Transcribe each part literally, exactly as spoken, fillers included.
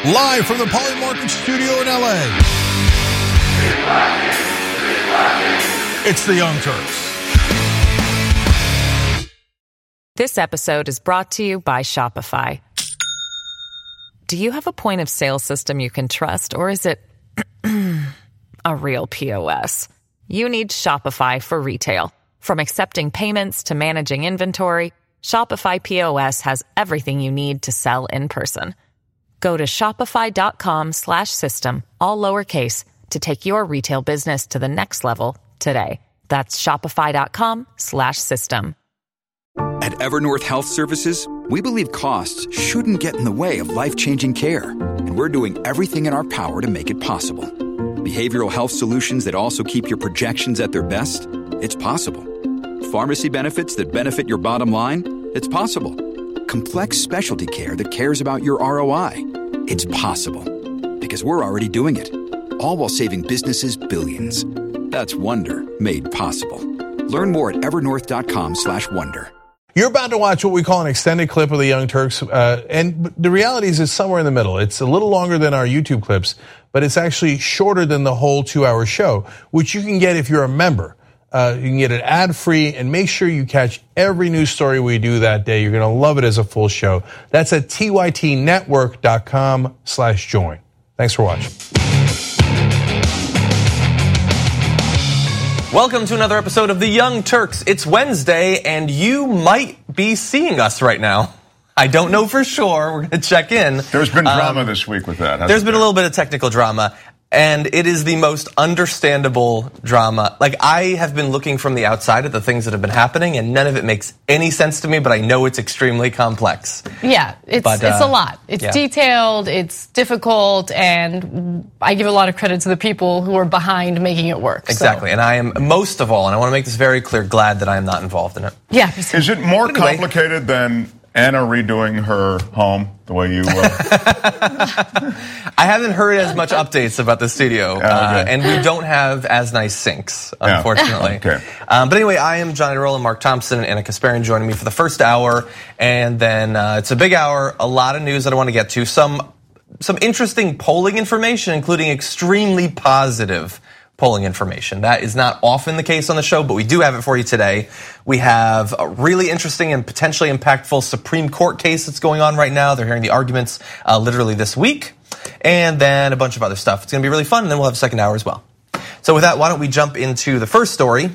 Live from the Polymarket studio in L A. It's the Young Turks. This episode is brought to you by Shopify. Do you have a point of sale system you can trust, or is it a real P O S? You need Shopify for retail. From accepting payments to managing inventory, Shopify P O S has everything you need to sell in person. Go to shopify.com slash system, all lowercase, to take your retail business to the next level today. That's shopify.com slash system. At Evernorth Health Services, we believe costs shouldn't get in the way of life-changing care, and we're doing everything in our power to make it possible. Behavioral health solutions that also keep your projections at their best? It's possible. Pharmacy benefits that benefit your bottom line? It's possible. Complex specialty care that cares about your R O I? It's possible. Because we're already doing it. All while saving businesses billions. That's Wonder made possible. Learn more at evernorth.com slash wonder. You're about to watch what we call an extended clip of the Young Turks, uh, and the reality is it's somewhere in the middle. It's a little longer than our YouTube clips, but it's actually shorter than the whole two-hour show, which you can get if you're a member. Uh, you can get it ad-free, and make sure you catch every news story we do that day. You're going to love it as a full show. That's at tytnetwork.com slash join. Thanks for watching. Welcome to another episode of The Young Turks. It's Wednesday, and you might be seeing us right now. I don't know for sure. We're going to check in. There's been drama um, this week with that. There's been there? a little bit of technical drama. And it is the most understandable drama. Like, I have been looking from the outside at the things that have been happening, and none of it makes any sense to me, but I know it's extremely complex. Yeah, it's but, uh, it's a lot. It's yeah. detailed, it's difficult, and I give a lot of credit to the people who are behind making it work. Exactly, so. And I am, most of all, and I want to make this very clear, glad that I am not involved in it. Yeah. Is it more anyway. complicated than Anna redoing her home the way you... Uh... I haven't heard as much updates about the studio, okay. uh, and we don't have as nice sinks, unfortunately. Yeah. Okay. Um, but anyway, I am Johnny Roll and Mark Thompson and Anna Kasparian joining me for the first hour, and then uh, it's a big hour, a lot of news that I want to get to, some some interesting polling information, including extremely positive polling information. That is not often the case on the show, but we do have it for you today. We have a really interesting and potentially impactful Supreme Court case that's going on right now. They're hearing the arguments uh, literally this week. And then a bunch of other stuff. It's going to be really fun, and then we'll have a second hour as well. So with that, why don't we jump into the first story.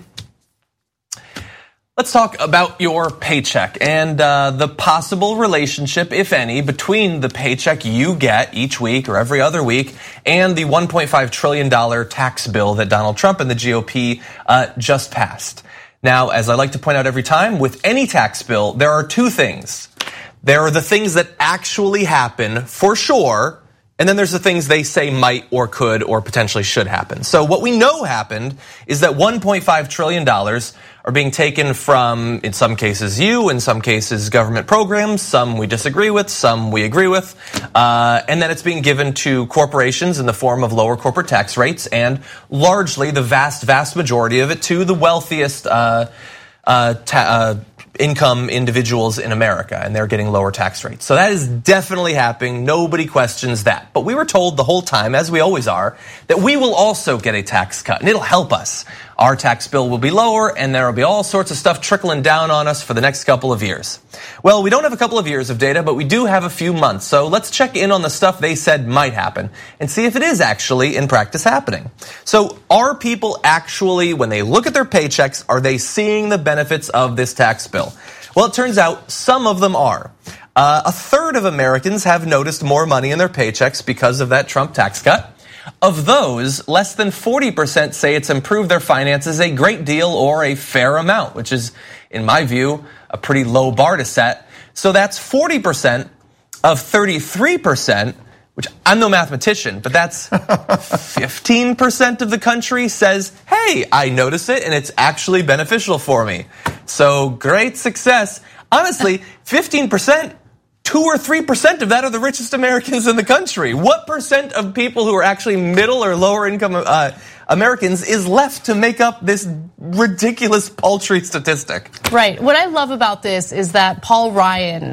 Let's talk about your paycheck and uh, the possible relationship, if any, between the paycheck you get each week or every other week and the one point five trillion dollars tax bill that Donald Trump and the G O P uh, just passed. Now, as I like to point out every time, with any tax bill, there are two things. There are the things that actually happen for sure, and then there's the things they say might or could or potentially should happen. So what we know happened is that one point five trillion dollars are being taken from, in some cases, you, in some cases, government programs, some we disagree with, some we agree with, uh, and then it's being given to corporations in the form of lower corporate tax rates, and largely the vast, vast majority of it to the wealthiest uh, uh, ta- uh, income individuals in America, and they're getting lower tax rates. So that is definitely happening. Nobody questions that. But we were told the whole time, as we always are, that we will also get a tax cut, and it'll help us. Our tax bill will be lower, and there will be all sorts of stuff trickling down on us for the next couple of years. Well, we don't have a couple of years of data, but we do have a few months. So let's check in on the stuff they said might happen and see if it is actually in practice happening. So are people actually, when they look at their paychecks, are they seeing the benefits of this tax bill? Well, it turns out some of them are. Uh, a third of Americans have noticed more money in their paychecks because of that Trump tax cut. Of those, less than forty percent say it's improved their finances a great deal or a fair amount, which is, in my view, a pretty low bar to set. So that's forty percent of thirty-three percent, which I'm no mathematician, but that's fifteen percent of the country says, hey, I notice it and it's actually beneficial for me. So great success. Honestly, fifteen percent, two or three percent of that are the richest Americans in the country. What percent of people who are actually middle or lower income uh, Americans is left to make up this ridiculous, paltry statistic? Right. What I love about this is that Paul Ryan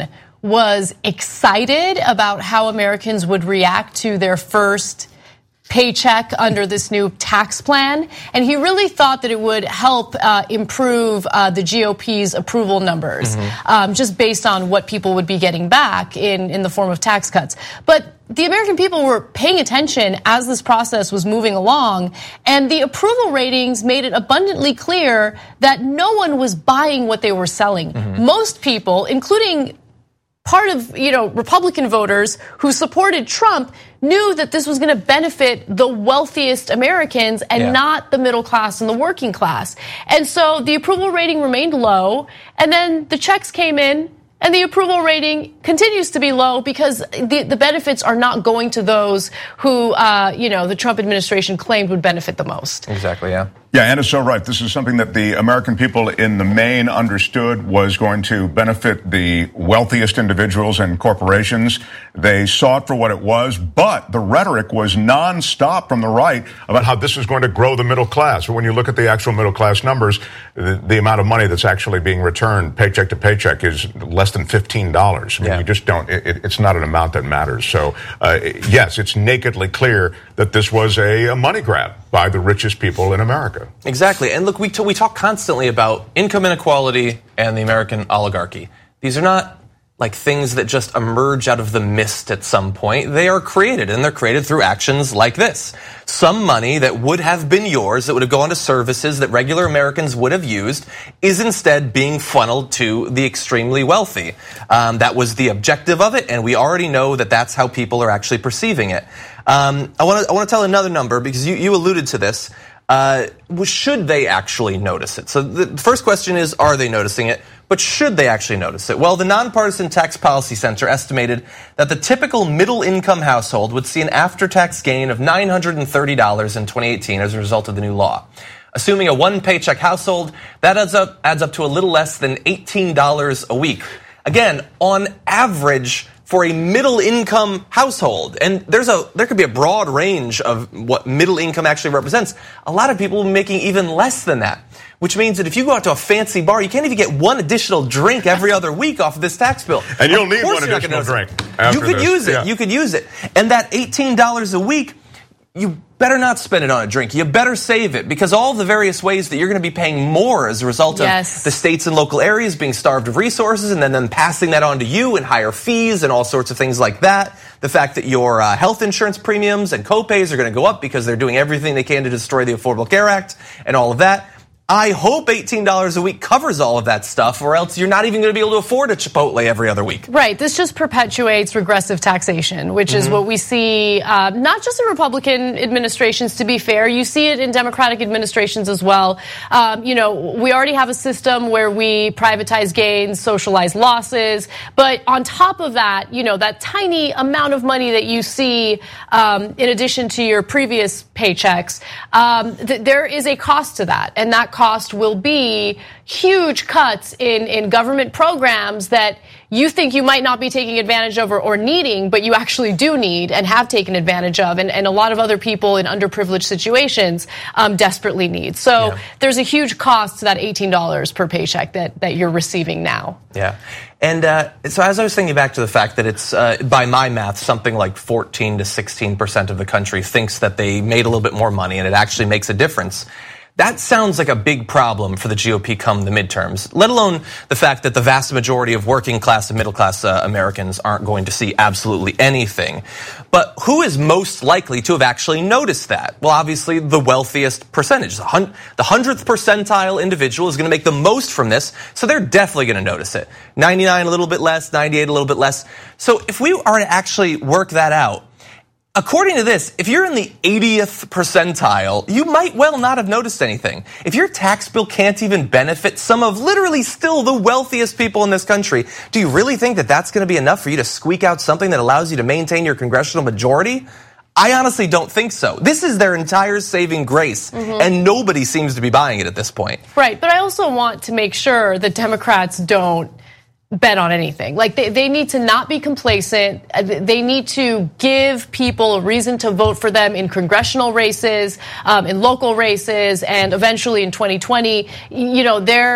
was excited about how Americans would react to their first paycheck under this new tax plan, and he really thought that it would help uh, improve uh, the G O P's approval numbers, mm-hmm. um, just based on what people would be getting back in, in the form of tax cuts. But the American people were paying attention as this process was moving along, and the approval ratings made it abundantly clear that no one was buying what they were selling. Mm-hmm. Most people, including part of, you know, Republican voters who supported Trump, knew that this was going to benefit the wealthiest Americans and yeah. not the middle class and the working class. And so the approval rating remained low, and then the checks came in, and the approval rating continues to be low because the, the benefits are not going to those who, uh, you know, the Trump administration claimed would benefit the most. Exactly, yeah. Yeah, Anna's so right. This is something that the American people in the main understood was going to benefit the wealthiest individuals and corporations. They saw it for what it was, but the rhetoric was nonstop from the right about how this is going to grow the middle class. When you look at the actual middle class numbers, the, the amount of money that's actually being returned paycheck to paycheck is less than fifteen dollars. I mean, yeah. you just don't, it, it's not an amount that matters. So, uh, yes, it's nakedly clear that this was a, a money grab by the richest people in America. Exactly. And look, we, t- we talk constantly about income inequality and the American oligarchy. These are not like things that just emerge out of the mist at some point. They are created, and they're created through actions like this. Some money that would have been yours, that would have gone to services that regular Americans would have used, is instead being funneled to the extremely wealthy. Um, that was the objective of it, and we already know that that's how people are actually perceiving it. Um, I want to I want to tell another number because you, you alluded to this. Uh, should they actually notice it? So the first question is, are they noticing it? But should they actually notice it? Well, the Nonpartisan Tax Policy Center estimated that the typical middle-income household would see an after-tax gain of nine hundred thirty dollars in twenty eighteen as a result of the new law. Assuming a one-paycheck household, that adds up, adds up to a little less than eighteen dollars a week. Again, on average, for a middle income household. And there's a there could be a broad range of what middle income actually represents. A lot of people making even less than that, which means that if you go out to a fancy bar, you can't even get one additional drink every other week off of this tax bill. And you'll need one additional drink. You could use it. Yeah. You could use it. And that eighteen dollars a week, you better not spend it on a drink. You better save it, because all the various ways that you're going to be paying more as a result of yes. the states and local areas being starved of resources, and then them passing that on to you in higher fees and all sorts of things like that. The fact that your uh, health insurance premiums and copays are going to go up because they're doing everything they can to destroy the Affordable Care Act and all of that. I hope eighteen dollars a week covers all of that stuff, or else you're not even going to be able to afford a Chipotle every other week. Right. This just perpetuates regressive taxation, which mm-hmm. is what we see uh, not just in Republican administrations, to be fair. You see it in Democratic administrations as well. Um, you know, we already have a system where we privatize gains, socialize losses. But on top of that, you know, that tiny amount of money that you see um, in addition to your previous paychecks, um, th- there is a cost to that. And that cost will be huge cuts in, in government programs that you think you might not be taking advantage of or, or needing, but you actually do need and have taken advantage of, and, and a lot of other people in underprivileged situations um, desperately need. So yeah. there's a huge cost to that eighteen dollars per paycheck that, that you're receiving now. Yeah. And uh, so as I was thinking back to the fact that it's, uh, by my math, something like fourteen to sixteen percent of the country thinks that they made a little bit more money and it actually makes a difference. That sounds like a big problem for the G O P come the midterms, let alone the fact that the vast majority of working class and middle class uh, Americans aren't going to see absolutely anything. But who is most likely to have actually noticed that? Well, obviously, the wealthiest percentage. The hundredth percentile individual is going to make the most from this, so they're definitely going to notice it. ninety-nine a little bit less, ninety-eight a little bit less. So if we are to actually work that out, according to this, if you're in the eightieth percentile, you might well not have noticed anything. If your tax bill can't even benefit some of literally still the wealthiest people in this country, do you really think that that's going to be enough for you to squeak out something that allows you to maintain your congressional majority? I honestly don't think so. This is their entire saving grace, mm-hmm. and nobody seems to be buying it at this point. Right, but I also want to make sure that Democrats don't bet on anything. Like they, they need to not be complacent. They need to give people a reason to vote for them in congressional races, um, in local races, and eventually in twenty twenty. You know, there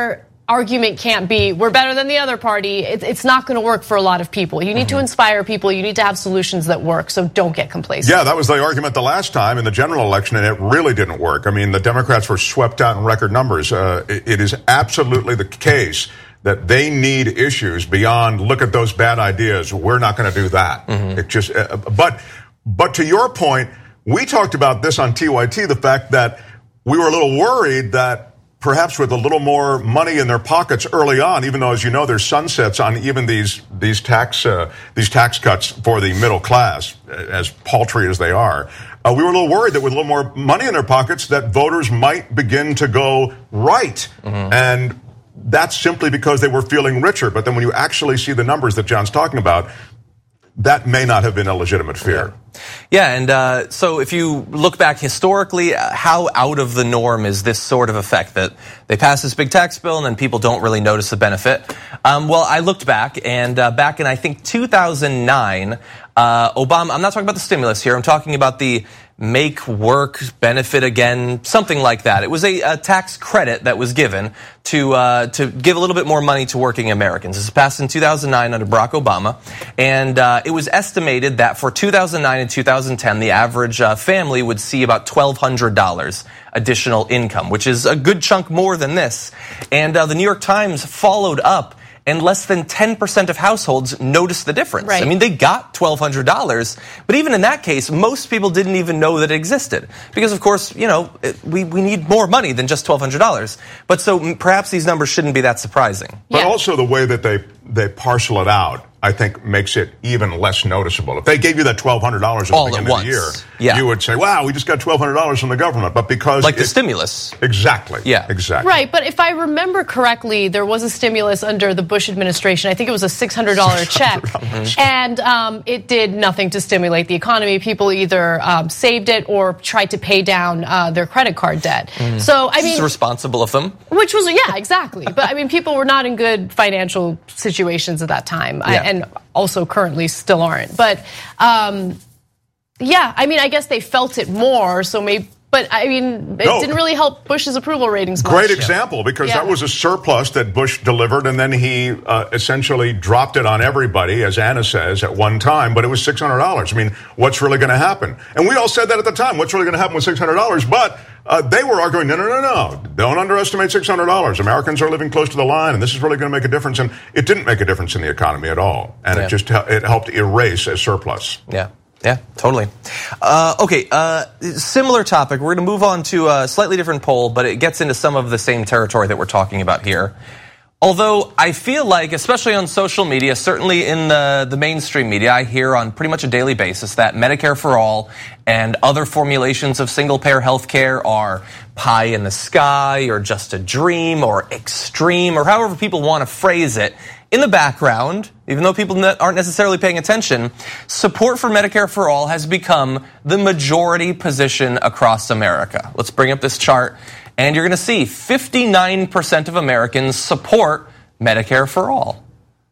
argument can't be, we're better than the other party. It's not going to work for a lot of people. You need mm-hmm. to inspire people. You need to have solutions that work, so don't get complacent. Yeah, that was the argument the last time in the general election, and it really didn't work. I mean, the Democrats were swept out in record numbers. Uh, it, it is absolutely the case that they need issues beyond, look at those bad ideas. We're not going to do that. Mm-hmm. It just, uh, but, but to your point, we talked about this on T Y T, the fact that we were a little worried that perhaps with a little more money in their pockets early on, even though, as you know, there's sunsets on even these these tax uh, these tax cuts for the middle class, as paltry as they are. Uh, we were a little worried that with a little more money in their pockets, that voters might begin to go right, mm-hmm. and that's simply because they were feeling richer. But then, when you actually see the numbers that John's talking about, that may not have been a legitimate fear. Yeah. Yeah, and uh, so if you look back historically, uh, how out of the norm is this sort of effect that they pass this big tax bill and then people don't really notice the benefit? Um, well, I looked back, and uh, back in, I think, two thousand nine, uh, Obama, I'm not talking about the stimulus here, I'm talking about the Make Work Benefit Again, something like that. It was a, a tax credit that was given to uh, to give a little bit more money to working Americans. This was passed in two thousand nine under Barack Obama, and uh, it was estimated that for two thousand nine and two thousand ten, the average uh, family would see about twelve hundred dollars additional income, which is a good chunk more than this. And uh, the New York Times followed up, and less than ten percent of households noticed the difference. Right. I mean, they got twelve hundred dollars, but even in that case, most people didn't even know that it existed. Because, of course, you know, we, we need more money than just twelve hundred dollars. But so perhaps these numbers shouldn't be that surprising. But yeah. also the way that they, they parcel it out, I think, makes it even less noticeable. If they gave you that twelve hundred dollars at All the beginning at of the year, once. Yeah. you would say, wow, we just got twelve hundred dollars from the government. But because... Like the it, stimulus. Exactly. Yeah. Exactly. Right, but if I remember correctly, there was a stimulus under the Bush administration. I think it was a six hundred dollars check. And um, it did nothing to stimulate the economy. People either um, saved it or tried to pay down uh, their credit card debt. Mm. So, I mean... It's responsible of them. Which was, yeah, exactly. But, I mean, people were not in good financial situations at that time. Yeah. I, and also currently still aren't. But, um, yeah, I mean, I guess they felt it more, so maybe... But, I mean, it no. didn't really help Bush's approval ratings much. Great example, because yeah. that was a surplus that Bush delivered, and then he uh, essentially dropped it on everybody, as Anna says, at one time, but it was six hundred dollars. I mean, what's really going to happen? And we all said that at the time, what's really going to happen with six hundred dollars? But uh, they were arguing, no, no, no, no, don't underestimate six hundred dollars. Americans are living close to the line, and this is really going to make a difference. And it didn't make a difference in the economy at all, and yeah. it just it helped erase a surplus. Yeah. Yeah, totally. Uh, okay, uh, similar topic. We're going to move on to a slightly different poll, but it gets into some of the same territory that we're talking about here. Although I feel like, especially on social media, certainly in the, the mainstream media, I hear on pretty much a daily basis that Medicare for All and other formulations of single-payer health care are pie in the sky or just a dream or extreme or however people want to phrase it. In the background, even though people aren't necessarily paying attention, support for Medicare for All has become the majority position across America. Let's bring up this chart, and you're going to see fifty-nine percent of Americans support Medicare for All.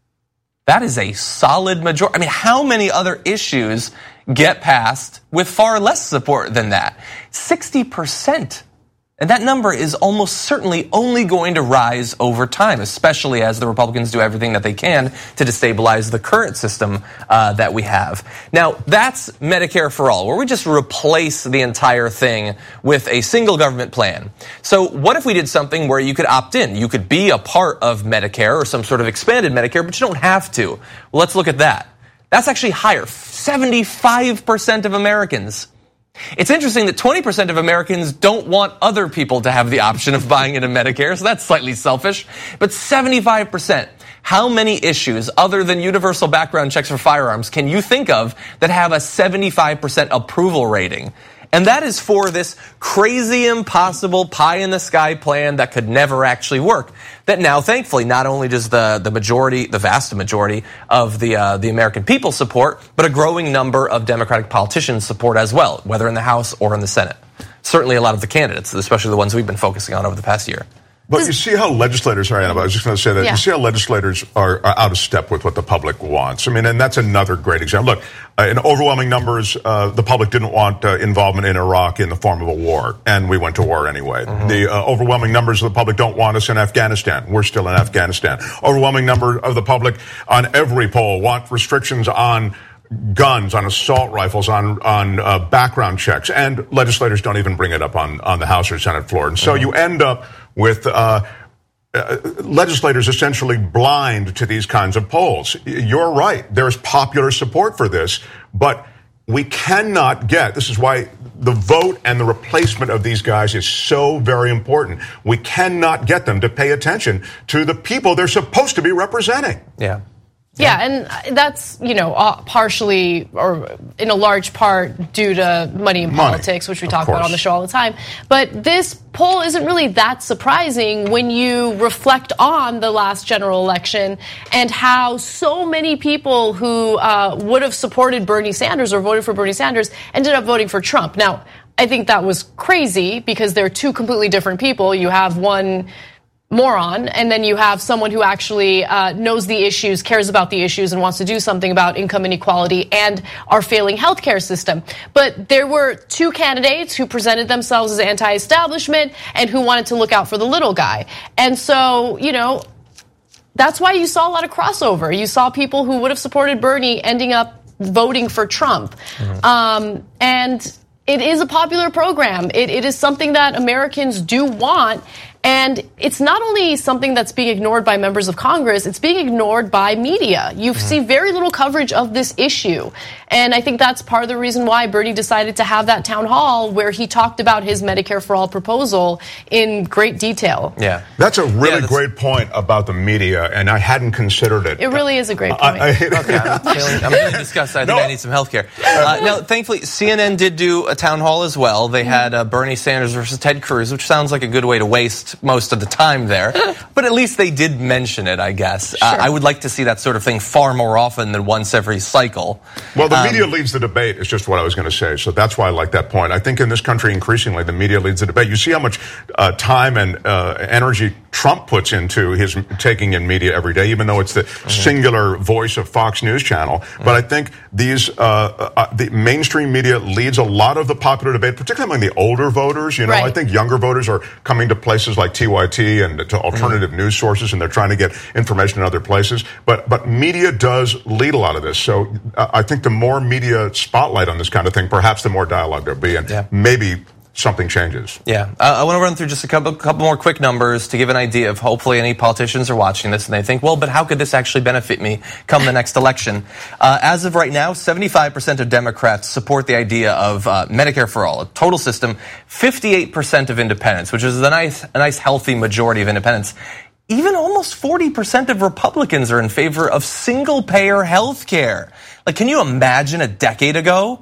That is a solid majority. I mean, how many other issues get passed with far less support than that? sixty percent. And that number is almost certainly only going to rise over time, especially as the Republicans do everything that they can to destabilize the current system uh, that we have. Now, that's Medicare for All, where we just replace the entire thing with a single government plan. So what if we did something where you could opt in? You could be a part of Medicare or some sort of expanded Medicare, but you don't have to. Well, let's look at that. That's actually higher. seventy-five percent of Americans. It's interesting that twenty percent of Americans don't want other people to have the option of buying into Medicare, so that's slightly selfish. But seventy-five percent, how many issues other than universal background checks for firearms can you think of that have a seventy-five percent approval rating? And that is for this crazy, impossible, pie-in-the-sky plan that could never actually work. That now, thankfully, not only does the, the majority, the vast majority of the uh, the American people support, but a growing number of Democratic politicians support as well, whether in the House or in the Senate. Certainly a lot of the candidates, especially the ones we've been focusing on over the past year. But you see how legislators are, I was just going to say that, yeah. you see how legislators are, are out of step with what the public wants. I mean, and that's another great example. Look, uh, in overwhelming numbers, uh, the public didn't want uh, involvement in Iraq in the form of a war, and we went to war anyway. Mm-hmm. The uh, overwhelming numbers of the public don't want us in Afghanistan. We're still in Afghanistan. Overwhelming number of the public on every poll want restrictions on guns, on assault rifles, on on uh, background checks, and legislators don't even bring it up on, on the House or Senate floor. And so mm-hmm. you end up with uh, uh, legislators essentially blind to these kinds of polls. You're right. There's popular support for this, but we cannot get, this is why the vote and the replacement of these guys is so very important. We cannot get them to pay attention to the people they're supposed to be representing. Yeah. Yeah, and that's, you know, partially or in a large part due to money in money, politics, which we talk about on the show all the time. But this poll isn't really that surprising when you reflect on the last general election and how so many people who uh, would have supported Bernie Sanders or voted for Bernie Sanders ended up voting for Trump. Now, I think that was crazy because they're two completely different people. You have one moron, and then you have someone who actually uh, knows the issues, cares about the issues, and wants to do something about income inequality and our failing healthcare system. But there were two candidates who presented themselves as anti-establishment and who wanted to look out for the little guy. And so, you know, that's why you saw a lot of crossover. You saw people who would have supported Bernie ending up voting for Trump. Mm-hmm. Um, and it is a popular program. It, it is something that Americans do want. And it's not only something that's being ignored by members of Congress, it's being ignored by media. You mm-hmm. see very little coverage of this issue. And I think that's part of the reason why Bernie decided to have that town hall where he talked about his Medicare for All proposal in great detail. Yeah. That's a really yeah, that's... great point about the media, and I hadn't considered it. It really is a great point. I, I, okay, I'm, feeling, I'm really disgusted. I think no. I need some health care. Uh, now, thankfully, C N N did do a town hall as well. They had uh, Bernie Sanders versus Ted Cruz, which sounds like a good way to waste most of the time there. But at least they did mention it, I guess. Sure. Uh, I would like to see that sort of thing far more often than once every cycle. Well, the um, media leads the debate is just what I was going to say. So that's why I like that point. I think in this country, increasingly, the media leads the debate. You see how much uh, time and uh, energy Trump puts into his taking in media every day, even though it's the mm-hmm. singular voice of Fox News Channel. Mm-hmm. But I think these uh, uh, the mainstream media leads a lot of the popular debate, particularly among the older voters. You know, right. I think younger voters are coming to places like T Y T and to alternative mm-hmm. news sources, and they're trying to get information in other places. But but media does lead a lot of this. So uh, I think the more media spotlight on this kind of thing, perhaps the more dialogue there'll be, and yeah. maybe something changes. Yeah. Uh, I want to run through just a couple, couple more quick numbers to give an idea of hopefully any politicians are watching this and they think, well, but how could this actually benefit me come the next election? Uh, as of right now, seventy-five percent of Democrats support the idea of uh, Medicare for All, a total system. fifty-eight percent of independents, which is a nice, a nice healthy majority of independents. Even almost forty percent of Republicans are in favor of single-payer health care. Like, can you imagine a decade ago?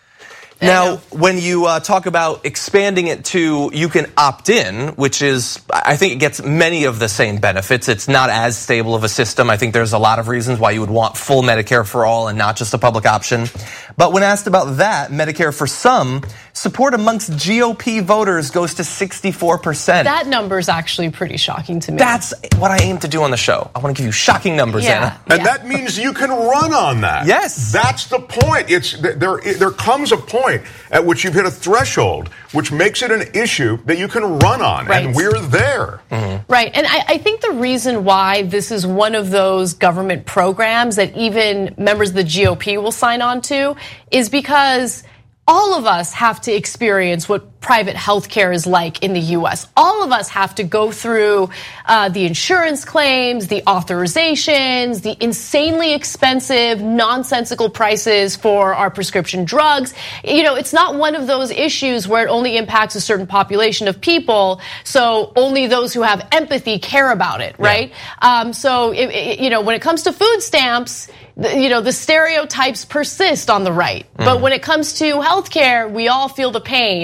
Now, when you uh, talk about expanding it to you can opt in, which is, I think it gets many of the same benefits. It's not as stable of a system. I think there's a lot of reasons why you would want full Medicare for all and not just a public option. But when asked about that, Medicare for some, support amongst G O P voters goes to sixty-four percent. That number is actually pretty shocking to me. That's what I aim to do on the show. I want to give you shocking numbers, yeah, Anna. And yeah. that means you can run on that. Yes. That's the point. It's there. There comes a point at which you've hit a threshold, which makes it an issue that you can run on, right. and we're there. Mm-hmm. Right, and I, I think the reason why this is one of those government programs that even members of the G O P will sign on to is because all of us have to experience what private health care is like in the U S. All of us have to go through uh, the insurance claims, the authorizations, the insanely expensive, nonsensical prices for our prescription drugs. You know, it's not one of those issues where it only impacts a certain population of people, so only those who have empathy care about it, right? Yeah. Um, so, it, it, you know, when it comes to food stamps, you know, the stereotypes persist on the right. Mm. But when it comes to healthcare, we all feel the pain, and I think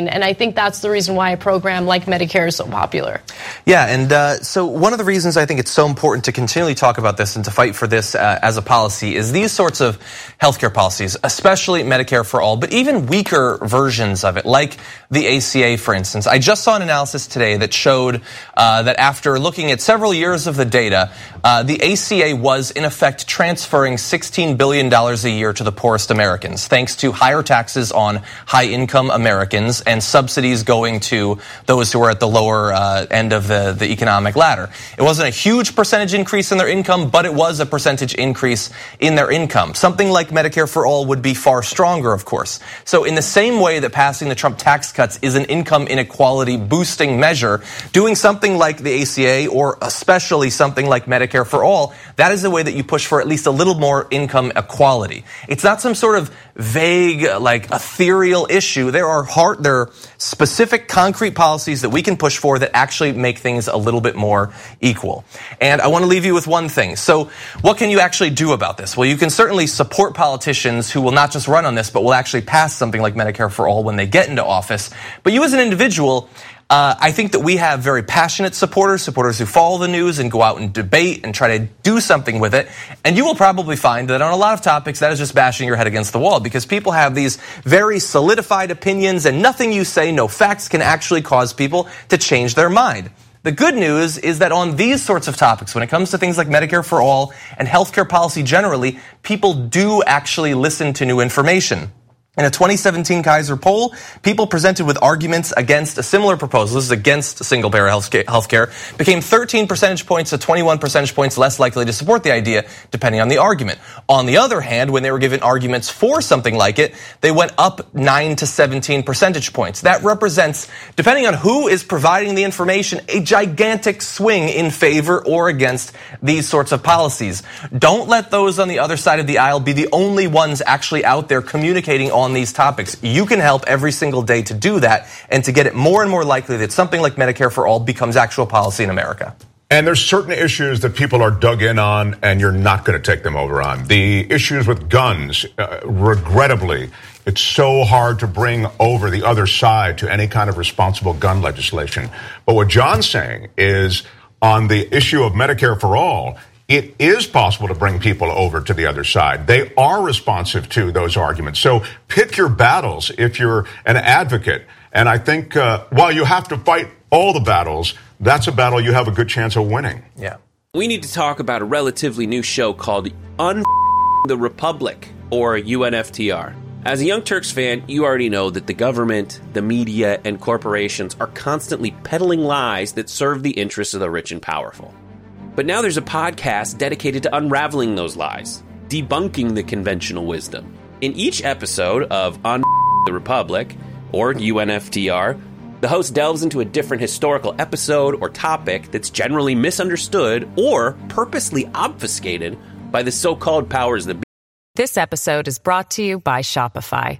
think that's the reason why a program like Medicare is so popular. Yeah, and uh, so one of the reasons I think it's so important to continually talk about this and to fight for this uh, as a policy is these sorts of healthcare policies, especially Medicare for all, but even weaker versions of it, like the A C A, for instance. I just saw an analysis today that showed uh, that after looking at several years of the data, uh, the A C A was in effect transferring sixteen billion dollars a year to the poorest Americans, thanks to higher taxes on high-income Americans and subsidies going to those who are at the lower uh, end of the, the economic ladder. It wasn't a huge percentage increase in their income, but it was a percentage increase in their income. Something like Medicare for all would be far stronger, of course. So in the same way that passing the Trump tax cuts is an income inequality boosting measure, doing something like the A C A or especially something like Medicare for all, that is a way that you push for at least a little more income equality. It's not some sort of vague, like ethereal issue. There are hard, there are specific concrete policies that we can push for that actually make things a little bit more equal. And I want to leave you with one thing. So what can you actually do about this? Well, you can certainly support politicians who will not just run on this, but will actually pass something like Medicare for all when they get into office. But you as an individual, Uh, I think that we have very passionate supporters, supporters who follow the news and go out and debate and try to do something with it. And you will probably find that on a lot of topics, that is just bashing your head against the wall because people have these very solidified opinions and nothing you say, no facts can actually cause people to change their mind. The good news is that on these sorts of topics, when it comes to things like Medicare for all and healthcare policy generally, people do actually listen to new information. In a twenty seventeen Kaiser poll, people presented with arguments against a similar proposal, this is against single-payer healthcare, became thirteen percentage points to twenty-one percentage points less likely to support the idea, depending on the argument. On the other hand, when they were given arguments for something like it, they went up nine to seventeen percentage points. That represents, depending on who is providing the information, a gigantic swing in favor or against these sorts of policies. Don't let those on the other side of the aisle be the only ones actually out there communicating on these topics. You can help every single day to do that and to get it more and more likely that something like Medicare for all becomes actual policy in America. And there's certain issues that people are dug in on and you're not going to take them over on. The issues with guns, uh, regrettably, it's so hard to bring over the other side to any kind of responsible gun legislation. But what John's saying is on the issue of Medicare for all, it is possible to bring people over to the other side. They are responsive to those arguments. So pick your battles if you're an advocate. And I think uh, while you have to fight all the battles, that's a battle you have a good chance of winning. Yeah. We need to talk about a relatively new show called Un the Republic, or U N F T R. As a Young Turks fan, you already know that the government, the media, and corporations are constantly peddling lies that serve the interests of the rich and powerful. But now there's a podcast dedicated to unraveling those lies, debunking the conventional wisdom. In each episode of On the Republic, or U N F T R, the host delves into a different historical episode or topic that's generally misunderstood or purposely obfuscated by the so-called powers that be. This episode is brought to you by Shopify.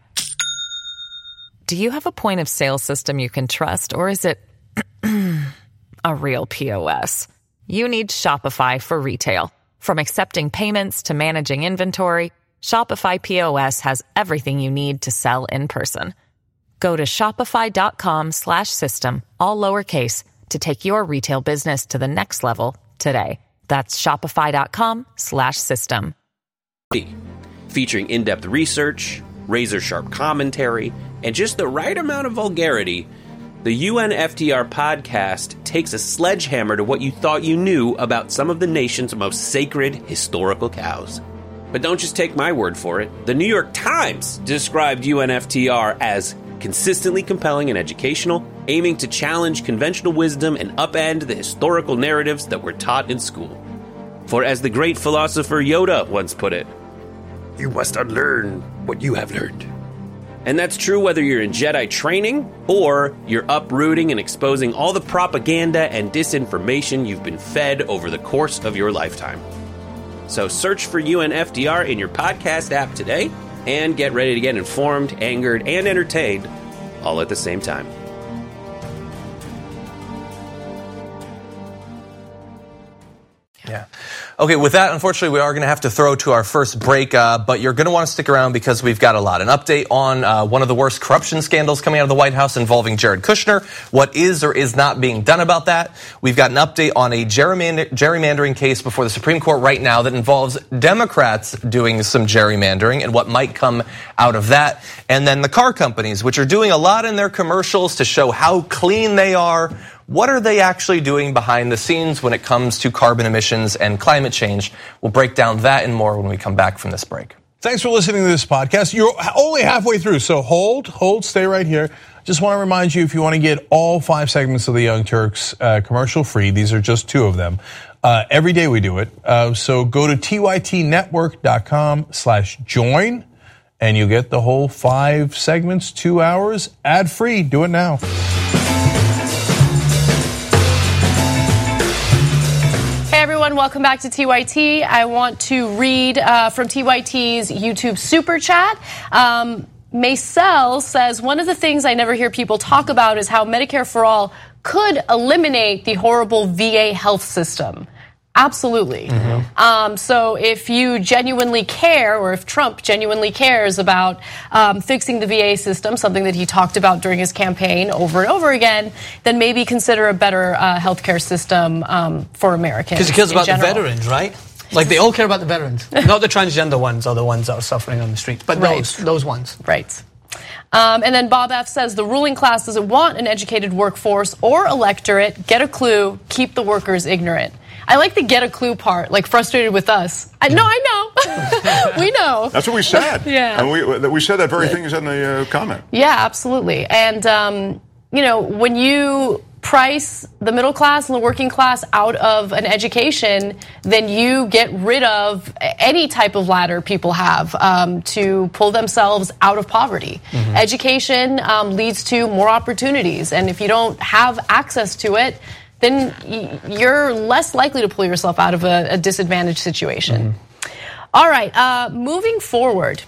Do you have a point of sale system you can trust, or is it a real P O S? You need Shopify for retail. From accepting payments to managing inventory, Shopify P O S has everything you need to sell in person. Go to shopify.com slash system, all lowercase, to take your retail business to the next level today. That's shopify.com slash system. Featuring in-depth research, razor-sharp commentary, and just the right amount of vulgarity, the U N F T R podcast takes a sledgehammer to what you thought you knew about some of the nation's most sacred historical cows. But don't just take my word for it. The New York Times described U N F T R as consistently compelling and educational, aiming to challenge conventional wisdom and upend the historical narratives that were taught in school. For as the great philosopher Yoda once put it, you must unlearn what you have learned. And that's true whether you're in Jedi training or you're uprooting and exposing all the propaganda and disinformation you've been fed over the course of your lifetime. So search for U N F T R in your podcast app today and get ready to get informed, angered, and entertained all at the same time. Yeah. Okay, with that, unfortunately, we are going to have to throw to our first break, uh, but you're going to want to stick around because we've got a lot. An update on uh, one of the worst corruption scandals coming out of the White House involving Jared Kushner. What is or is not being done about that? We've got an update on a gerrymander- gerrymandering case before the Supreme Court right now that involves Democrats doing some gerrymandering and what might come out of that. And then the car companies, which are doing a lot in their commercials to show how clean they are. What are they actually doing behind the scenes when it comes to carbon emissions and climate change? We'll break down that and more when we come back from this break. Thanks for listening to this podcast. You're only halfway through, so hold, hold, stay right here. Just want to remind you, if you want to get all five segments of the Young Turks uh, commercial free, these are just two of them. Uh, every day we do it. Uh, so go to T Y T network dot com slash join, and you'll get the whole five segments, two hours, ad free. Do it now. Hey everyone, welcome back to T Y T. I want to read uh, from T Y T's YouTube Super Chat. Um, Maysel says, one of the things I never hear people talk about is how Medicare for All could eliminate the horrible V A health system. Absolutely. Mm-hmm. Um, so if you genuinely care, or if Trump genuinely cares about um, fixing the V A system, something that he talked about during his campaign over and over again, then maybe consider a better uh, healthcare system um, for Americans. Because he cares about general. the veterans, right? Like they all care about the veterans, not the transgender ones or the ones that are suffering on the streets, but right. those those ones. Right. Um, and then Bob F. says the ruling class doesn't want an educated workforce or electorate. Get a clue. Keep the workers ignorant. I like the get a clue part, like frustrated with us. I know, I know. We know. That's what we said. Yeah. And we, we said that very thing is in the uh, comment. Yeah, absolutely. And, um, you know, when you price the middle class and the working class out of an education, then you get rid of any type of ladder people have um, to pull themselves out of poverty. Mm-hmm. Education um, leads to more opportunities. And if you don't have access to it, then you're less likely to pull yourself out of a, a disadvantaged situation. Mm-hmm. All right, uh, moving forward.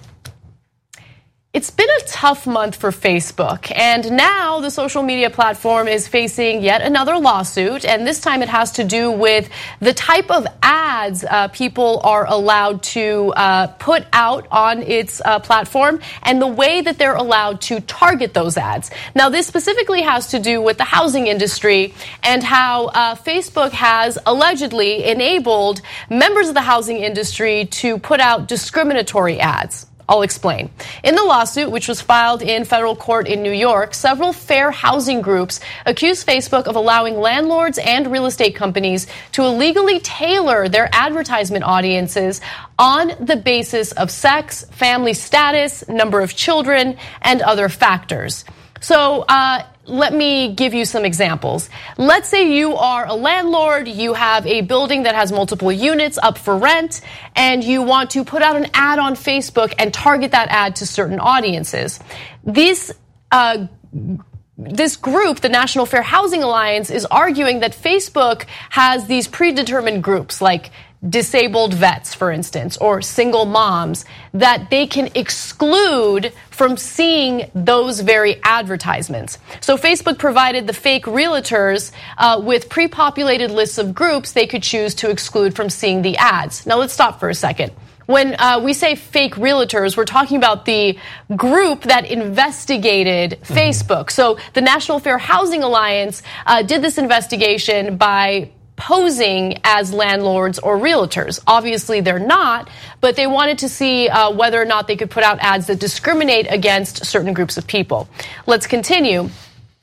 It's been a tough month for Facebook, and now the social media platform is facing yet another lawsuit, and this time it has to do with the type of ads uh, people are allowed to uh, put out on its uh, platform and the way that they're allowed to target those ads. Now, this specifically has to do with the housing industry and how uh, Facebook has allegedly enabled members of the housing industry to put out discriminatory ads. I'll explain. In the lawsuit, which was filed in federal court in New York, several fair housing groups accused Facebook of allowing landlords and real estate companies to illegally tailor their advertisement audiences on the basis of sex, family status, number of children, and other factors. So, uh, let me give you some examples. Let's say you are a landlord, you have a building that has multiple units up for rent, and you want to put out an ad on Facebook and target that ad to certain audiences. These, uh, This group, the National Fair Housing Alliance, is arguing that Facebook has these predetermined groups like disabled vets, for instance, or single moms, that they can exclude from seeing those very advertisements. So Facebook provided the fake realtors uh, with pre-populated lists of groups they could choose to exclude from seeing the ads. Now let's stop for a second. When uh, we say fake realtors, we're talking about the group that investigated mm-hmm. Facebook. So the National Fair Housing Alliance uh, did this investigation by posing as landlords or realtors. Obviously, they're not, but they wanted to see uh, whether or not they could put out ads that discriminate against certain groups of people. Let's continue.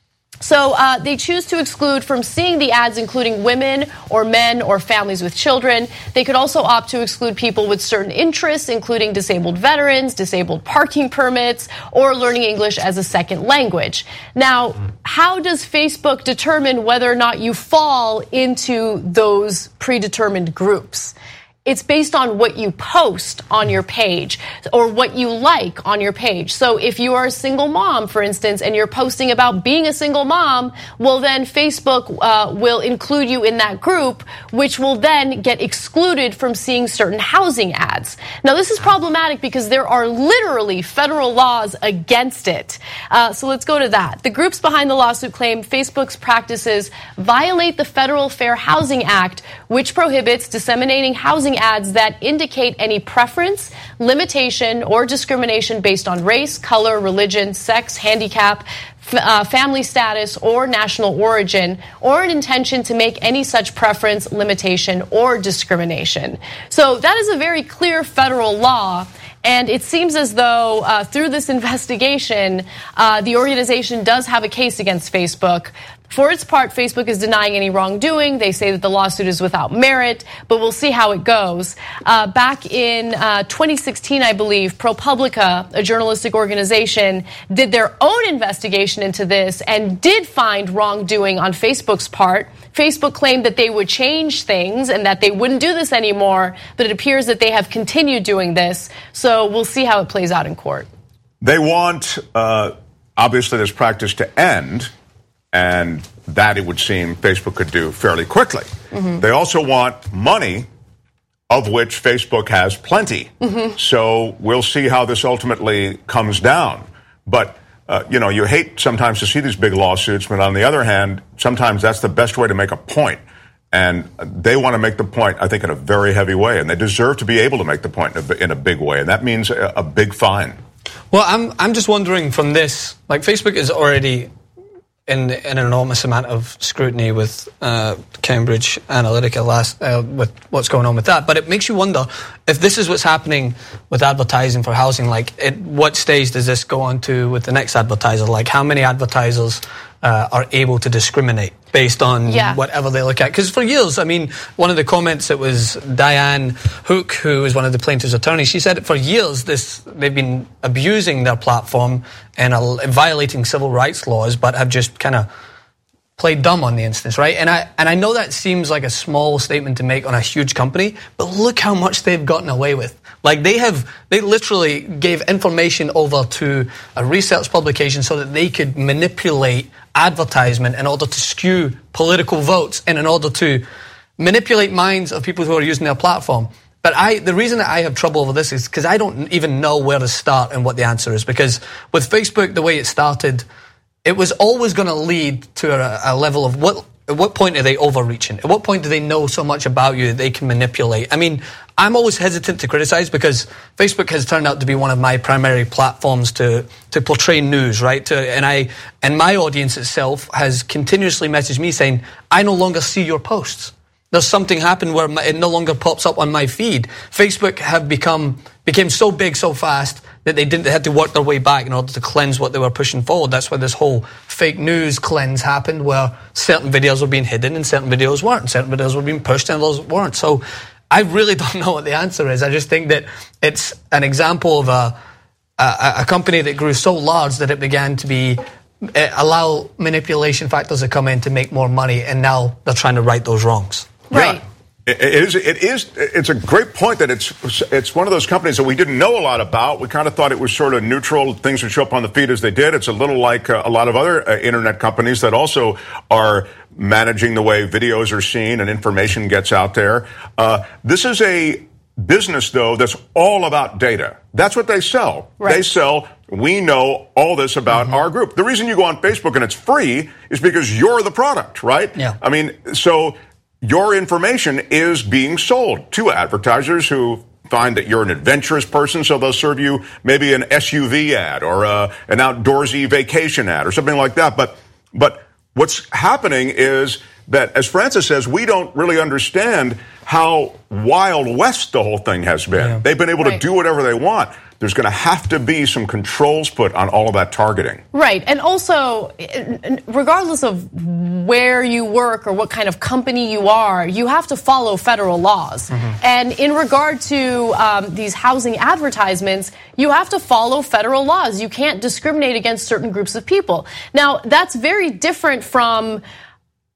So uh, they choose to exclude from seeing the ads, including women or men or families with children. They could also opt to exclude people with certain interests, including disabled veterans, disabled parking permits, or learning English as a second language. Now, how does Facebook determine whether or not you fall into those predetermined groups? It's based on what you post on your page or what you like on your page. So if you are a single mom, for instance, and you're posting about being a single mom, well, then Facebook uh, will include you in that group, which will then get excluded from seeing certain housing ads. Now, this is problematic because there are literally federal laws against it. Uh, so let's go to that. The groups behind the lawsuit claim Facebook's practices violate the Federal Fair Housing Act, which prohibits disseminating housing ads that indicate any preference, limitation, or discrimination based on race, color, religion, sex, handicap, Uh, family status, or national origin, or an intention to make any such preference, limitation, or discrimination. So that is a very clear federal law. And it seems as though uh, through this investigation, uh, the organization does have a case against Facebook. For its part, Facebook is denying any wrongdoing. They say that the lawsuit is without merit, but we'll see how it goes. Uh, back in uh, twenty sixteen, I believe, ProPublica, a journalistic organization, did their own investigation into this and did find wrongdoing on Facebook's part. Facebook claimed that they would change things and that they wouldn't do this anymore, but it appears that they have continued doing this. So we'll see how it plays out in court. They want, uh, obviously, this practice to end. And that, it would seem, Facebook could do fairly quickly. Mm-hmm. They also want money, of which Facebook has plenty. Mm-hmm. So we'll see how this ultimately comes down. But, uh, you know, you hate sometimes to see these big lawsuits, but on the other hand, sometimes that's the best way to make a point. And they want to make the point, I think, in a very heavy way. And they deserve to be able to make the point in a, in a big way. And that means a, a big fine. Well, I'm, I'm just wondering from this, like Facebook is already in, in an enormous amount of scrutiny with uh, Cambridge Analytica last uh, with what's going on with that. But it makes you wonder if this is what's happening with advertising for housing. Like, at what stage does this go on to with the next advertiser? Like, how many advertisers uh, are able to discriminate based on yeah. whatever they look at? Because for years, I mean, one of the comments, it was Diane Hook, who is one of the plaintiff's attorneys. She said for years this they've been abusing their platform and uh, violating civil rights laws, but have just kind of played dumb on the instance, right? And I and I know that seems like a small statement to make on a huge company, but look how much they've gotten away with. Like, they have, they literally gave information over to a research publication so that they could manipulate advertisement in order to skew political votes and in order to manipulate minds of people who are using their platform. But I, the reason that I have trouble over this is because I don't even know where to start and what the answer is. Because with Facebook, the way it started, it was always going to lead to a, a level of what, at what point are they overreaching? At what point do they know so much about you that they can manipulate? I mean, I'm always hesitant to criticize because Facebook has turned out to be one of my primary platforms to to portray news, right? To, and I and my audience itself has continuously messaged me saying, I no longer see your posts. There's something happened where it no longer pops up on my feed. Facebook have become became so big so fast that they didn't they had to work their way back in order to cleanse what they were pushing forward. That's why this whole fake news cleanse happened, where certain videos were being hidden and certain videos weren't, and certain videos were being pushed and those weren't. So I really don't know what the answer is. I just think that it's an example of a a, a company that grew so large that it began to be uh, allow manipulation factors to come in to make more money, and now they're trying to right those wrongs. Right. Yeah. It is. It is. It's a great point that it's. It's one of those companies that we didn't know a lot about. We kind of thought it was sort of neutral. Things would show up on the feed as they did. It's a little like a lot of other uh, internet companies that also are managing the way videos are seen and information gets out there. Uh, this is a business, though, that's all about data. That's what they sell. Right. They sell. We know all this about mm-hmm. our group. The reason you go on Facebook and it's free is because you're the product, right? Yeah. I mean, so. Your information is being sold to advertisers who find that you're an adventurous person, so they'll serve you maybe an S U V ad or uh, an outdoorsy vacation ad or something like that. But but what's happening is that, as Francis says, we don't really understand how Wild West the whole thing has been. Yeah. They've been able right. to do whatever they want. There's going to have to be some controls put on all of that targeting. Right. And also, regardless of where you work or what kind of company you are, you have to follow federal laws. Mm-hmm. And in regard to um, these housing advertisements, you have to follow federal laws. You can't discriminate against certain groups of people. Now, that's very different from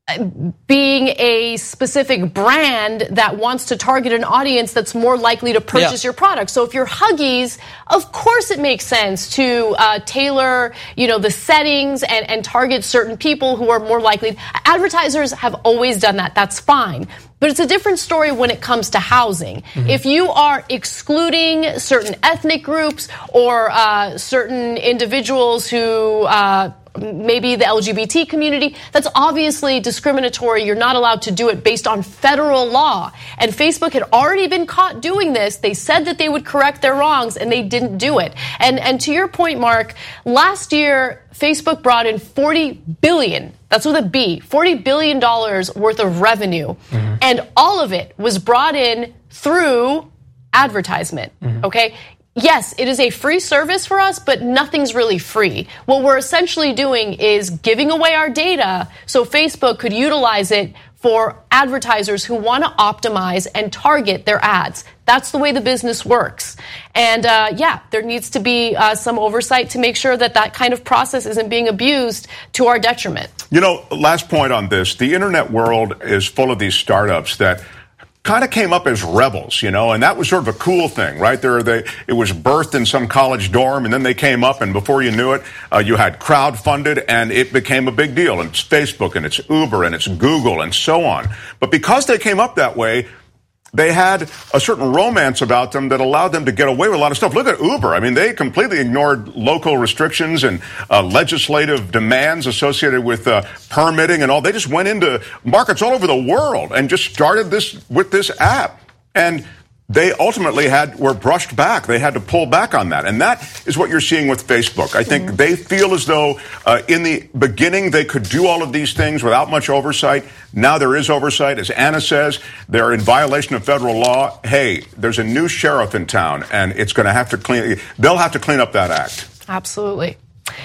being a specific brand that wants to target an audience that's more likely to purchase yeah. your product. So if you're Huggies, of course it makes sense to uh, tailor, you know, the settings and, and target certain people who are more likely. Advertisers have always done that. That's fine. But it's a different story when it comes to housing. Mm-hmm. If you are excluding certain ethnic groups or uh, certain individuals who uh, maybe the L G B T community, that's obviously discriminatory. You're not allowed to do it based on federal law. And Facebook had already been caught doing this. They said that they would correct their wrongs, and they didn't do it. And and to your point, Mark, last year, Facebook brought in forty billion dollars, that's with a B, forty billion dollars worth of revenue. Mm-hmm. And all of it was brought in through advertisement, mm-hmm. okay? Yes, it is a free service for us, but nothing's really free. What we're essentially doing is giving away our data so Facebook could utilize it for advertisers who want to optimize and target their ads. That's the way the business works. And uh, yeah, there needs to be uh, some oversight to make sure that that kind of process isn't being abused to our detriment. You know, last point on this, the internet world is full of these startups that kind of came up as rebels, you know, and that was sort of a cool thing, right? There, they, it was birthed in some college dorm, and then they came up, and before you knew it, uh, you had crowdfunded, and it became a big deal. And it's Facebook, and it's Uber, and it's Google, and so on. But because they came up that way, they had a certain romance about them that allowed them to get away with a lot of stuff. Look at Uber. I mean, they completely ignored local restrictions and uh, legislative demands associated with uh, permitting and all. They just went into markets all over the world and just started this with this app. And they ultimately had were brushed back. They had to pull back on that. And that is what you're seeing with Facebook. I think mm-hmm. they feel as though uh, in the beginning they could do all of these things without much oversight. Now there is oversight. As Anna says, they're in violation of federal law. Hey, there's a new sheriff in town, and it's going to have to clean, they'll have to clean up that act. Absolutely.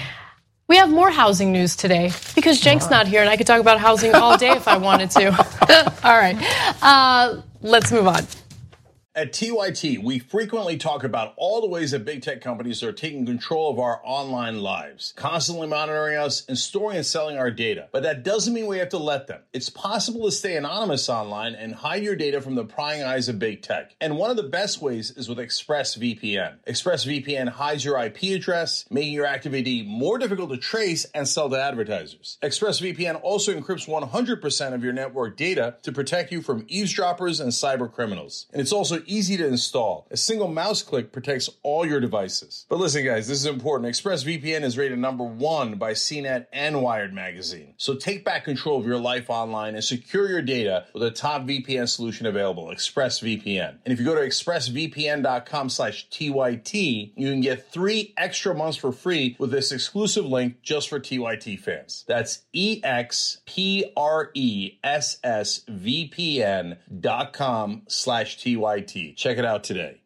We have more housing news today because Cenk's not here, and I could talk about housing all day if I wanted to. All right. Uh, let's move on. At T Y T, we frequently talk about all the ways that big tech companies are taking control of our online lives, constantly monitoring us and storing and selling our data. But that doesn't mean we have to let them. It's possible to stay anonymous online and hide your data from the prying eyes of big tech. And one of the best ways is with ExpressVPN. ExpressVPN hides your I P address, making your activity more difficult to trace and sell to advertisers. ExpressVPN also encrypts one hundred percent of your network data to protect you from eavesdroppers and cyber criminals. And it's also easy to install. A single mouse click protects all your devices. But listen, guys, this is important. ExpressVPN is rated number one by C net and Wired magazine. So take back control of your life online and secure your data with a top V P N solution available, ExpressVPN. And if you go to expressvpn.com slash TYT, you can get three extra months for free with this exclusive link just for T Y T fans. That's E X P R E S S V P N dot com slash T Y T. Check it out today.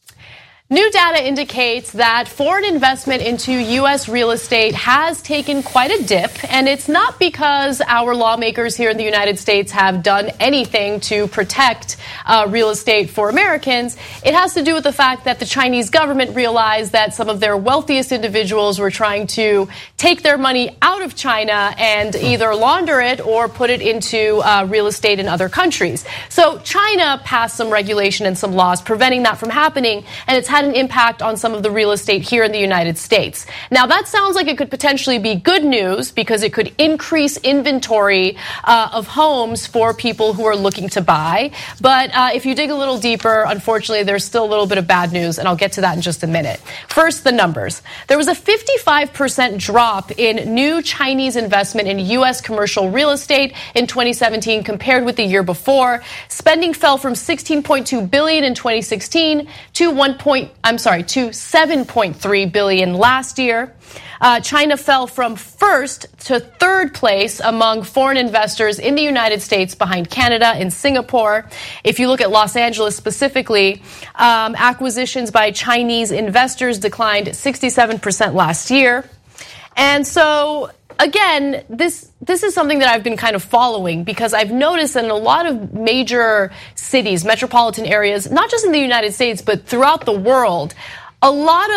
New data indicates that foreign investment into U S real estate has taken quite a dip, and it's not because our lawmakers here in the United States have done anything to protect uh, real estate for Americans. It has to do with the fact that the Chinese government realized that some of their wealthiest individuals were trying to take their money out of China and either launder it or put it into uh, real estate in other countries. So China passed some regulation and some laws preventing that from happening, and it's had an impact on some of the real estate here in the United States. Now, that sounds like it could potentially be good news because it could increase inventory uh, of homes for people who are looking to buy. But uh, if you dig a little deeper, unfortunately, there's still a little bit of bad news, and I'll get to that in just a minute. First, the numbers. There was a fifty-five percent drop in new Chinese investment in U S commercial real estate in twenty seventeen compared with the year before. Spending fell from sixteen point two billion dollars in twenty sixteen to one. I'm sorry, to seven point three billion dollars last year. Uh, China fell from first to third place among foreign investors in the United States behind Canada and Singapore. If you look at Los Angeles specifically, um, acquisitions by Chinese investors declined sixty-seven percent last year. And so, again, this this is something that I've been kind of following because I've noticed that in a lot of major cities, metropolitan areas, not just in the United States, but throughout the world, a lot of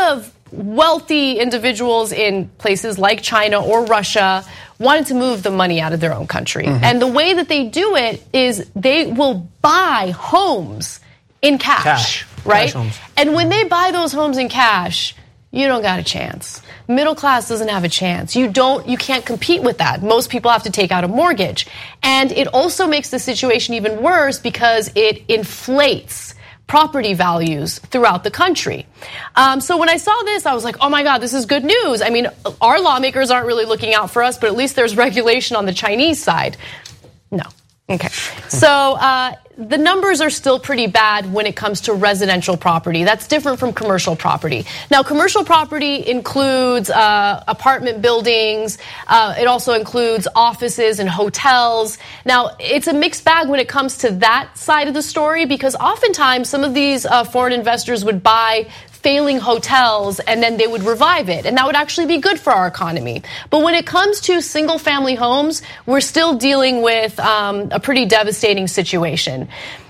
wealthy individuals in places like China or Russia wanted to move the money out of their own country. Mm-hmm. And the way that they do it is they will buy homes in cash, cash. right? Cash and when they buy those homes in cash, you don't got a chance. Middle class doesn't have a chance. You don't, you can't compete with that. Most people have to take out a mortgage. And it also makes the situation even worse because it inflates property values throughout the country. Um, so when I saw this, I was like, oh my God, this is good news. I mean, our lawmakers aren't really looking out for us, but at least there's regulation on the Chinese side. No. Okay. So uh, the numbers are still pretty bad when it comes to residential property. That's different from commercial property. Now, commercial property includes uh, apartment buildings. Uh, it also includes offices and hotels. Now, it's a mixed bag when it comes to that side of the story because oftentimes some of these uh, foreign investors would buy failing hotels and then they would revive it. And that would actually be good for our economy. But when it comes to single family homes, we're still dealing with um, a pretty devastating situation.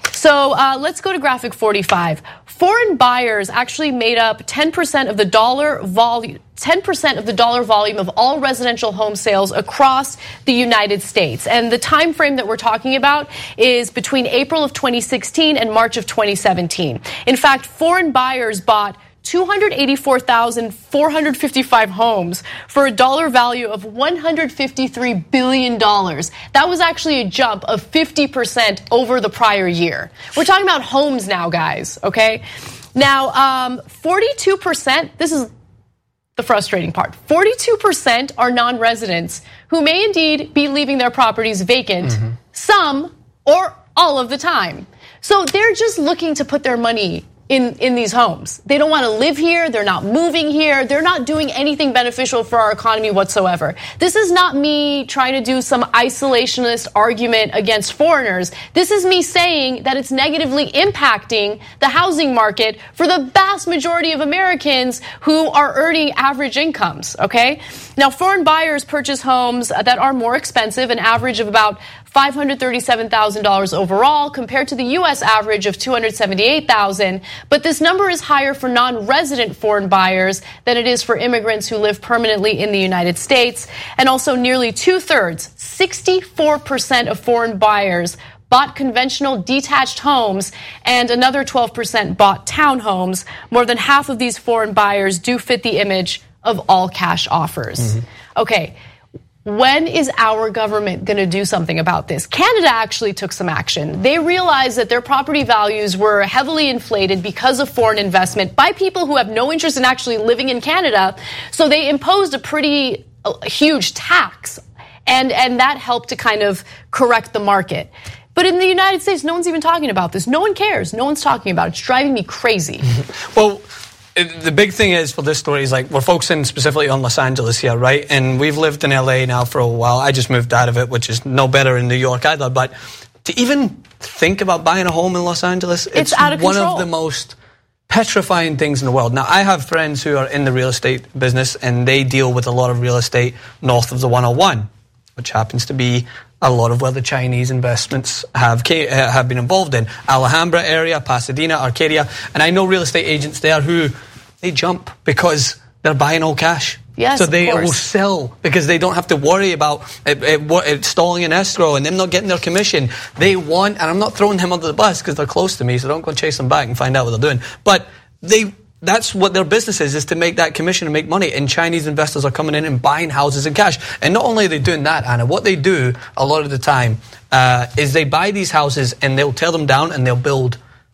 So uh, let's go to graphic forty-five. Foreign buyers actually made up ten percent of the dollar volume, ten percent of the dollar volume of all residential home sales across the United States. And the time frame that we're talking about is between April of twenty sixteen and March of twenty seventeen. In fact, foreign buyers bought two hundred eighty-four thousand four hundred fifty-five homes for a dollar value of one hundred fifty-three billion dollars. That was actually a jump of fifty percent over the prior year. We're talking about homes now, guys, okay? Now, um, forty-two percent, this is the frustrating part, forty-two percent are non-residents who may indeed be leaving their properties vacant, mm-hmm. some or all of the time. So they're just looking to put their money in, in these homes. They don't want to live here. They're not moving here. They're not doing anything beneficial for our economy whatsoever. This is not me trying to do some isolationist argument against foreigners. This is me saying that it's negatively impacting the housing market for the vast majority of Americans who are earning average incomes, okay? Now, foreign buyers purchase homes that are more expensive, an average of about five hundred thirty-seven thousand dollars overall compared to the U S average of two hundred seventy-eight thousand dollars. But this number is higher for non-resident foreign buyers than it is for immigrants who live permanently in the United States. And also nearly two-thirds, sixty-four percent of foreign buyers bought conventional detached homes, and another twelve percent bought townhomes. More than half of these foreign buyers do fit the image of all cash offers. Mm-hmm. Okay. When is our government going to do something about this? Canada actually took some action. They realized that their property values were heavily inflated because of foreign investment by people who have no interest in actually living in Canada. So they imposed a pretty uh, huge tax, and, and that helped to kind of correct the market. But in the United States, no one's even talking about this. No one cares. No one's talking about it. It's driving me crazy. Well, the big thing is for this story is like we're focusing specifically on Los Angeles here, right? And we've lived in L A now for a while. I just moved out of it, which is no better in New York either. But to even think about buying a home in Los Angeles, it's, it's out of one control. of the most petrifying things in the world. Now, I have friends who are in the real estate business, and they deal with a lot of real estate north of the one oh one, which happens to be a lot of where the Chinese investments have have been involved in. Alhambra area, Pasadena, Arcadia. And I know real estate agents there who they jump because they're buying all cash. Yes, so they of course. will sell because they don't have to worry about it, it, it stalling in escrow and them not getting their commission. They want, and I'm not throwing them under the bus because they're close to me, so don't go chase them back and find out what they're doing. But they that's what their business is, is to make that commission and make money. And Chinese investors are coming in and buying houses in cash. And not only are they doing that, Anna, what they do a lot of the time uh, is they buy these houses and they'll tear them down and they'll build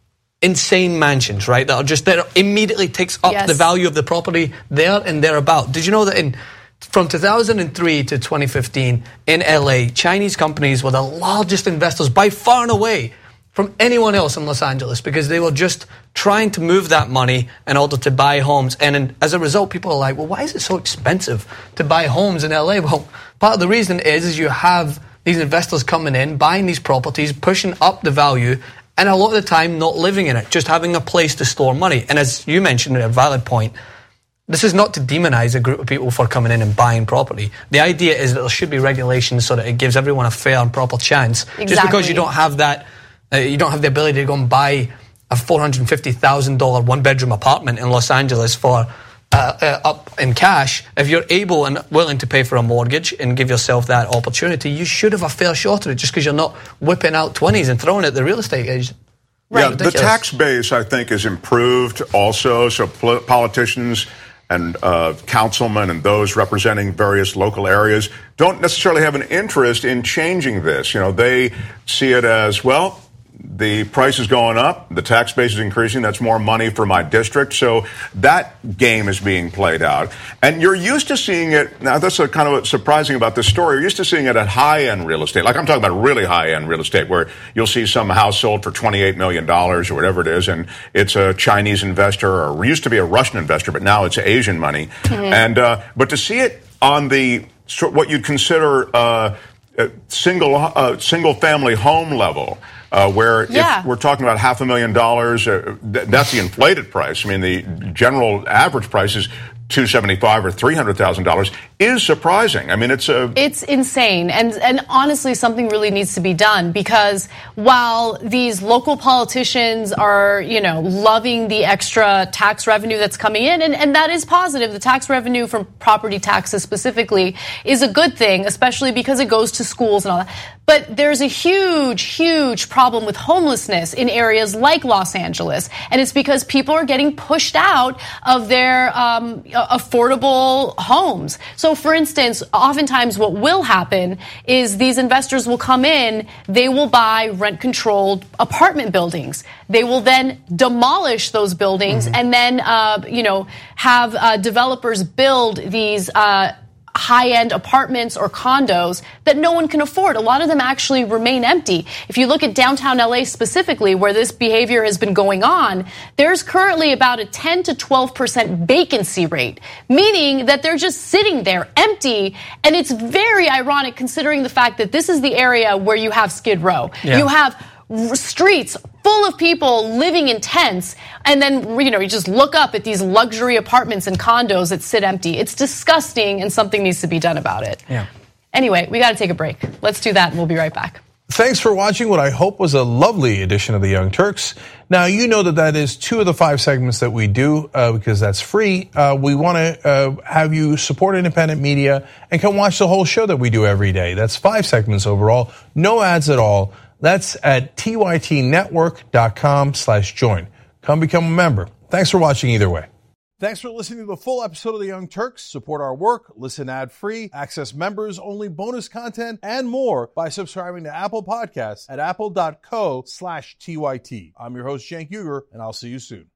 insane mansions, right? That are just that immediately takes up yes. the value of the property there and thereabout. Did you know that in from two thousand three to twenty fifteen in L A, Chinese companies were the largest investors by far and away from anyone else in Los Angeles because they were just trying to move that money in order to buy homes. And in, as a result, people are like, well, why is it so expensive to buy homes in L A? Well, part of the reason is, is you have these investors coming in, buying these properties, pushing up the value, and a lot of the time not living in it, just having a place to store money. And as you mentioned, a valid point, this is not to demonize a group of people for coming in and buying property. The idea is that there should be regulations so that it gives everyone a fair and proper chance. Exactly. Just because you don't have that, uh, you don't have the ability to go and buy a four hundred fifty thousand dollars one-bedroom apartment in Los Angeles for uh, uh, up in cash, if you're able and willing to pay for a mortgage and give yourself that opportunity, you should have a fair shot at it just because you're not whipping out twenties and throwing it at the real estate agent. Right. Yeah, the tax base, I think, is improved also. So pol- politicians and uh, councilmen and those representing various local areas don't necessarily have an interest in changing this. You know, they see it as, well, the price is going up, the tax base is increasing, that's more money for my district. So that game is being played out. And you're used to seeing it, now that's a kind of surprising about this story, you're used to seeing it at high-end real estate. Like I'm talking about really high-end real estate where you'll see some house sold for twenty-eight million dollars or whatever it is, and it's a Chinese investor or used to be a Russian investor, but now it's Asian money. Mm-hmm. And uh, but to see it on the, what you'd consider uh, single, uh, single-family home level, Uh, where yeah. if we're talking about half a million dollars, uh, th- that's the inflated price. I mean, the general average price is two seventy-five or three hundred thousand dollars is surprising. I mean, it's a it's insane, and and honestly, something really needs to be done because while these local politicians are, you know, loving the extra tax revenue that's coming in, and and that is positive. The tax revenue from property taxes specifically is a good thing, especially because it goes to schools and all that. But there's a huge, huge problem with homelessness in areas like Los Angeles. And it's because people are getting pushed out of their um, affordable homes. So, for instance, oftentimes what will happen is these investors will come in, they will buy rent-controlled apartment buildings. They will then demolish those buildings mm-hmm. and then, uh, you know, have uh, developers build these uh high-end apartments or condos that no one can afford. A lot of them actually remain empty. If you look at downtown L A specifically, where this behavior has been going on, there's currently about a ten to twelve percent vacancy rate, meaning that they're just sitting there empty. And it's very ironic considering the fact that this is the area where you have Skid Row. Yeah. You have streets full of people living in tents, and then, you know, you just look up at these luxury apartments and condos that sit empty. It's disgusting, and something needs to be done about it. Yeah. Anyway, we got to take a break. Let's do that, and we'll be right back. Thanks for watching what I hope was a lovely edition of the Young Turks. Now, you know that that is two of the five segments that we do uh, because that's free. Uh, we want to uh, have you support independent media and come watch the whole show that we do every day. That's five segments overall, no ads at all. That's at T Y T network dot com slash join. Come become a member. Thanks for watching either way. Thanks for listening to the full episode of The Young Turks. Support our work, listen ad-free, access members-only bonus content, and more by subscribing to Apple Podcasts at apple dot co slash T Y T. I'm your host, Cenk Uygur, and I'll see you soon.